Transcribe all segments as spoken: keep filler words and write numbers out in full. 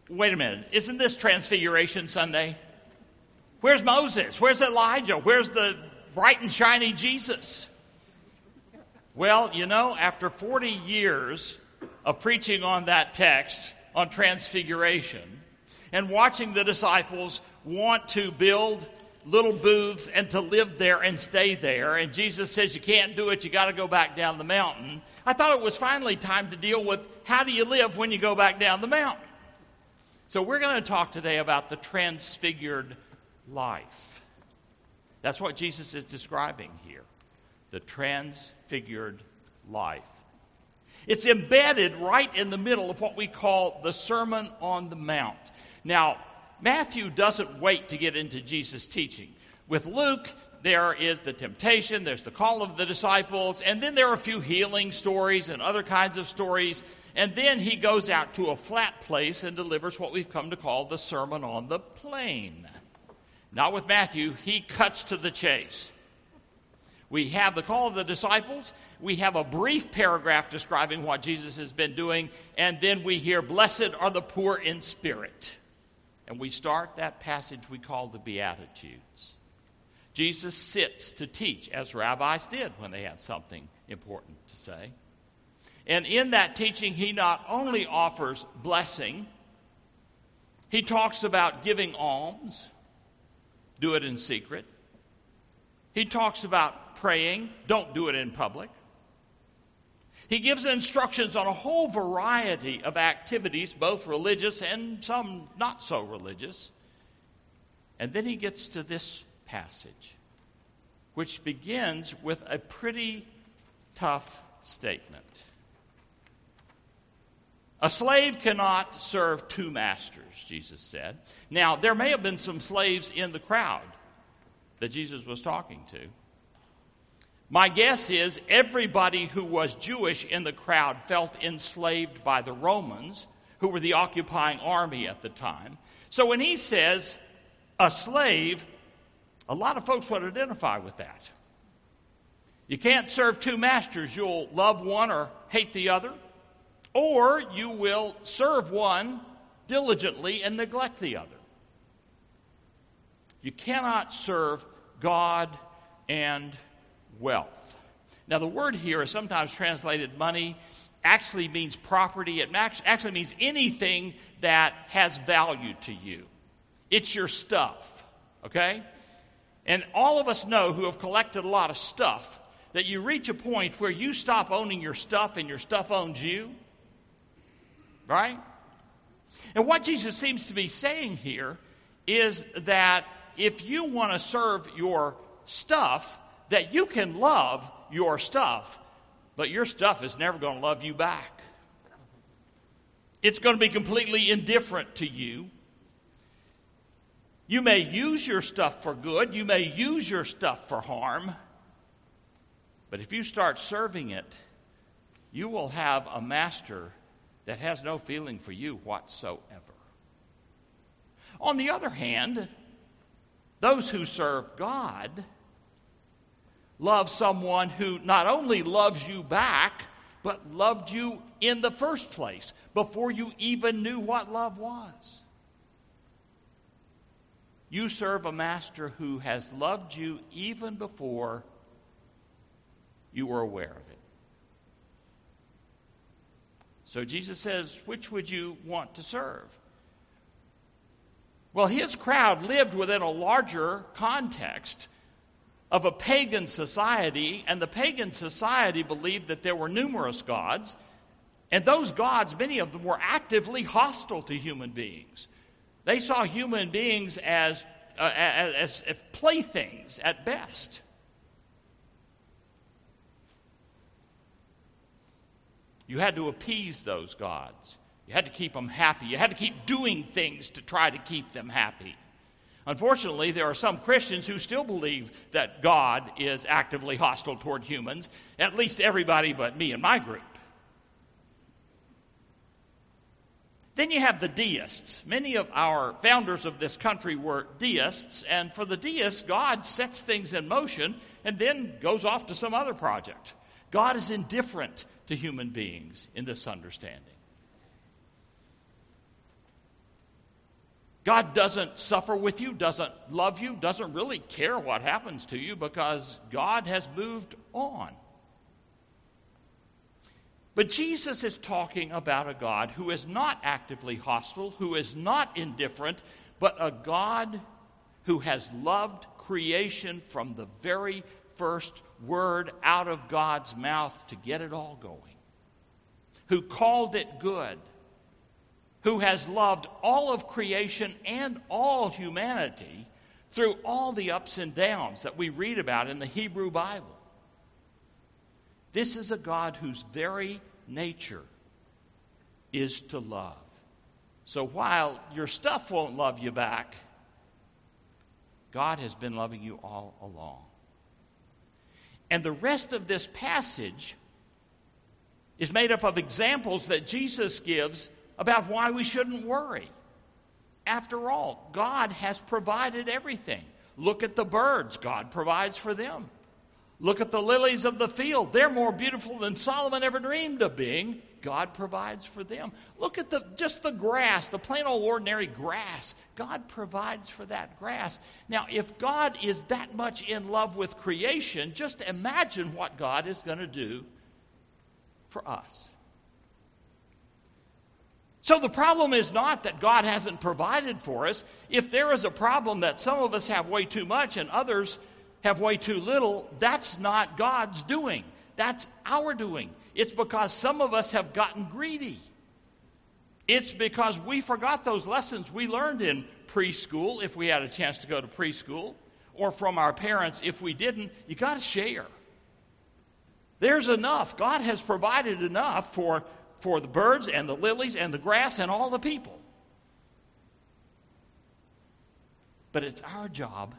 wait a minute, isn't this Transfiguration Sunday? Where's Moses? Where's Elijah? Where's the bright and shiny Jesus? Well, you know, after forty years of preaching on that text, on Transfiguration, and watching the disciples want to build little booths and to live there and stay there, and Jesus says you can't do it, you got to go back down the mountain, I thought it was finally time to deal with how do you live when you go back down the mountain. So we're going to talk today about the transfigured life. That's what Jesus is describing here, the transfigured life. It's embedded right in the middle of what we call the Sermon on the Mount. Now, Matthew doesn't wait to get into Jesus' teaching. With Luke, there is the temptation, there's the call of the disciples, and then there are a few healing stories and other kinds of stories, and then he goes out to a flat place and delivers what we've come to call the Sermon on the Plain. Not with Matthew, he cuts to the chase. We have the call of the disciples, we have a brief paragraph describing what Jesus has been doing, and then we hear, "Blessed are the poor in spirit." And we start that passage we call the Beatitudes. Jesus sits to teach, as rabbis did when they had something important to say. And in that teaching, he not only offers blessing, he talks about giving alms, do it in secret. He talks about praying, don't do it in public. He gives instructions on a whole variety of activities, both religious and some not so religious. And then he gets to this passage, which begins with a pretty tough statement. A slave cannot serve two masters, Jesus said. Now, there may have been some slaves in the crowd that Jesus was talking to. My guess is everybody who was Jewish in the crowd felt enslaved by the Romans, who were the occupying army at the time. So when he says a slave, a lot of folks would identify with that. You can't serve two masters. You'll love one or hate the other, or you will serve one diligently and neglect the other. You cannot serve God and wealth. Now, the word here is sometimes translated money, actually means property. It actually means anything that has value to you. It's your stuff, okay? And all of us know who have collected a lot of stuff that you reach a point where you stop owning your stuff and your stuff owns you, right? And what Jesus seems to be saying here is that if you want to serve your stuff, that you can love your stuff, but your stuff is never going to love you back. It's going to be completely indifferent to you. You may use your stuff for good. You may use your stuff for harm. But if you start serving it, you will have a master that has no feeling for you whatsoever. On the other hand, those who serve God love someone who not only loves you back, but loved you in the first place, before you even knew what love was. You serve a master who has loved you even before you were aware of it. So Jesus says, which would you want to serve? Well, his crowd lived within a larger context of a pagan society, and the pagan society believed that there were numerous gods, and those gods, many of them, were actively hostile to human beings. They saw human beings as, uh, as, as playthings at best. You had to appease those gods. You had to keep them happy. You had to keep doing things to try to keep them happy. Unfortunately, there are some Christians who still believe that God is actively hostile toward humans, at least everybody but me and my group. Then you have the deists. Many of our founders of this country were deists, and for the deists, God sets things in motion and then goes off to some other project. God is indifferent to human beings in this understanding. God doesn't suffer with you, doesn't love you, doesn't really care what happens to you because God has moved on. But Jesus is talking about a God who is not actively hostile, who is not indifferent, but a God who has loved creation from the very first word out of God's mouth to get it all going, who called it good, who has loved all of creation and all humanity through all the ups and downs that we read about in the Hebrew Bible. This is a God whose very nature is to love. So while your stuff won't love you back, God has been loving you all along. And the rest of this passage is made up of examples that Jesus gives about why we shouldn't worry. After all, God has provided everything. Look at the birds. God provides for them. Look at the lilies of the field. They're more beautiful than Solomon ever dreamed of being. God provides for them. Look at the just the grass, the plain old ordinary grass. God provides for that grass. Now, if God is that much in love with creation, just imagine what God is going to do for us. So the problem is not that God hasn't provided for us. If there is a problem that some of us have way too much and others have way too little, that's not God's doing. That's our doing. It's because some of us have gotten greedy. It's because we forgot those lessons we learned in preschool, if we had a chance to go to preschool, or from our parents if we didn't. You got to share. There's enough. God has provided enough for for the birds and the lilies and the grass and all the people. But it's our job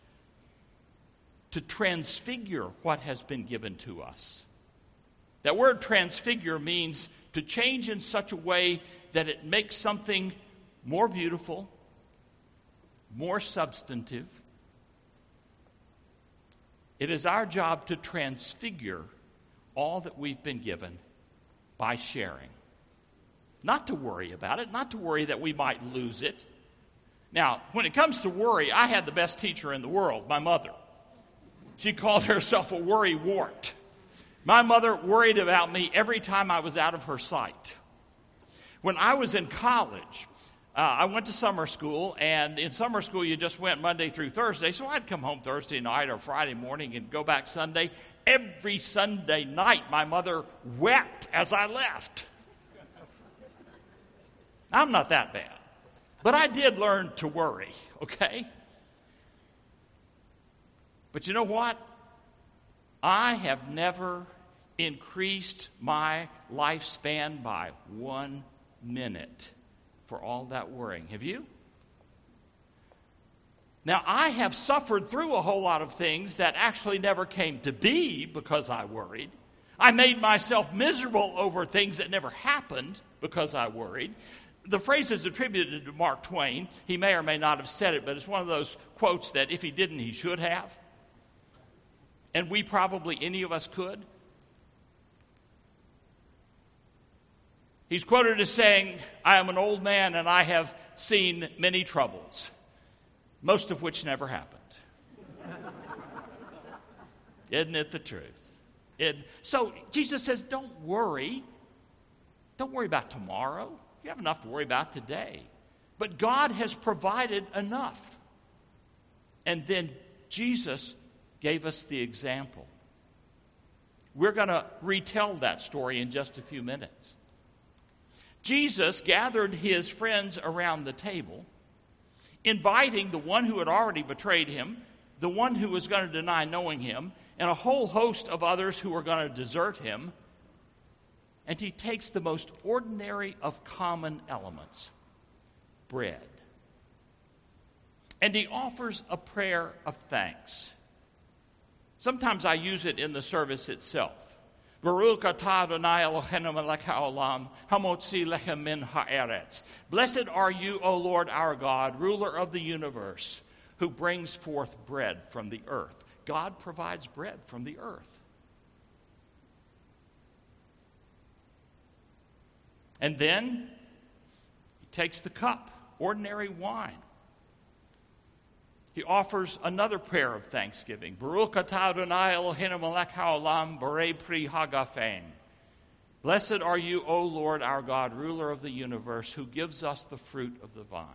to transfigure what has been given to us. That word transfigure means to change in such a way that it makes something more beautiful, more substantive. It is our job to transfigure all that we've been given by sharing. Not to worry about it, not to worry that we might lose it. Now, when it comes to worry, I had the best teacher in the world, my mother. She called herself a worry wart. My mother worried about me every time I was out of her sight. When I was in college, uh, I went to summer school, and in summer school you just went Monday through Thursday, so I'd come home Thursday night or Friday morning and go back Sunday. Every Sunday night, my mother wept as I left. I'm not that bad. But I did learn to worry, okay? But you know what? I have never increased my lifespan by one minute for all that worrying. Have you? Now, I have suffered through a whole lot of things that actually never came to be because I worried. I made myself miserable over things that never happened because I worried. The phrase is attributed to Mark Twain. He may or may not have said it, but it's one of those quotes that if he didn't, he should have. And we probably, any of us could. He's quoted as saying, "I am an old man and I have seen many troubles, most of which never happened." Isn't it the truth? It, so Jesus says, don't worry. Don't worry about tomorrow. You have enough to worry about today. But God has provided enough. And then Jesus gave us the example. We're going to retell that story in just a few minutes. Jesus gathered his friends around the table, inviting the one who had already betrayed him, the one who was going to deny knowing him, and a whole host of others who were going to desert him. And he takes the most ordinary of common elements, bread, and he offers a prayer of thanks. Sometimes I use it in the service itself. Baruch atah Adonai Eloheinu melech haolam, hamotzi lechem min haaretz. Blessed are you, O Lord our God, ruler of the universe, who brings forth bread from the earth. God provides bread from the earth. And then he takes the cup ordinary wine. He offers another prayer of thanksgiving. Baruch atah Adonai Eloheinu melech haolam borei pri hagafen. Blessed are you, O Lord our God, ruler of the universe, who gives us the fruit of the vine.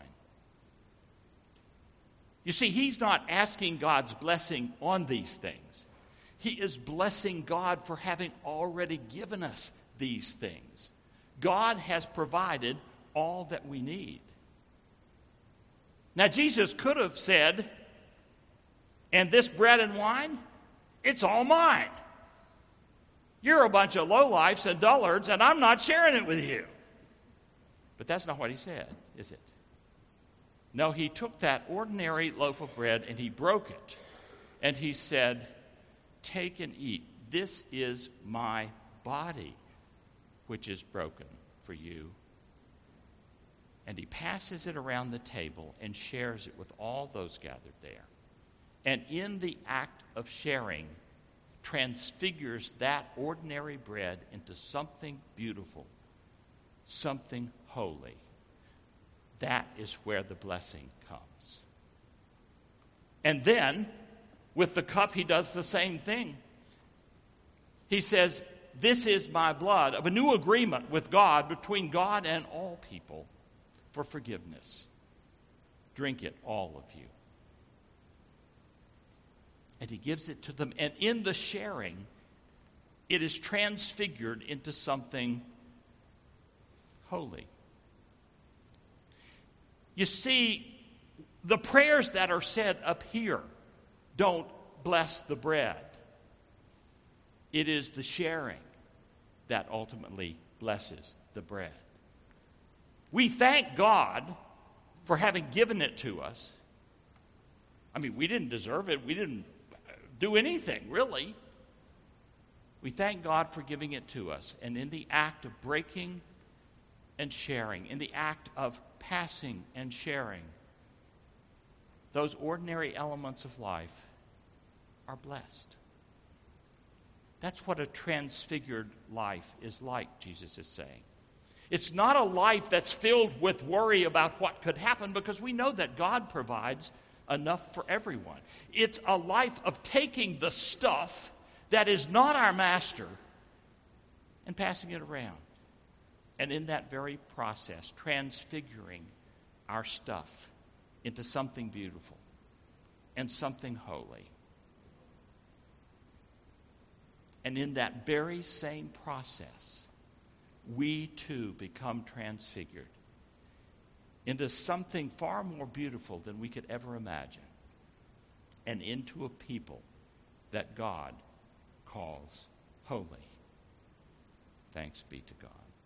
You see, he's not asking God's blessing on these things. He is blessing God for having already given us these things. God has provided all that we need. Now, Jesus could have said, and this bread and wine, it's all mine. You're a bunch of lowlifes and dullards, and I'm not sharing it with you. But that's not what he said, is it? No, he took that ordinary loaf of bread and he broke it. And he said, take and eat. This is my body, which is broken for you. And he passes it around the table and shares it with all those gathered there. And in the act of sharing, transfigures that ordinary bread into something beautiful, something holy. That is where the blessing comes. And then, with the cup, he does the same thing. He says, this is my blood of a new agreement with God, between God and all people, for forgiveness. Drink it, all of you. And he gives it to them. And in the sharing, it is transfigured into something holy. You see, the prayers that are said up here don't bless the bread. It is the sharing that ultimately blesses the bread. We thank God for having given it to us. I mean, we didn't deserve it. We didn't do anything, really. We thank God for giving it to us. And in the act of breaking and sharing, in the act of passing and sharing, those ordinary elements of life are blessed. That's what a transfigured life is like, Jesus is saying. It's not a life that's filled with worry about what could happen, because we know that God provides enough for everyone. It's a life of taking the stuff that is not our master and passing it around. And in that very process, transfiguring our stuff into something beautiful and something holy. And in that very same process, we too become transfigured into something far more beautiful than we could ever imagine, and into a people that God calls holy. Thanks be to God.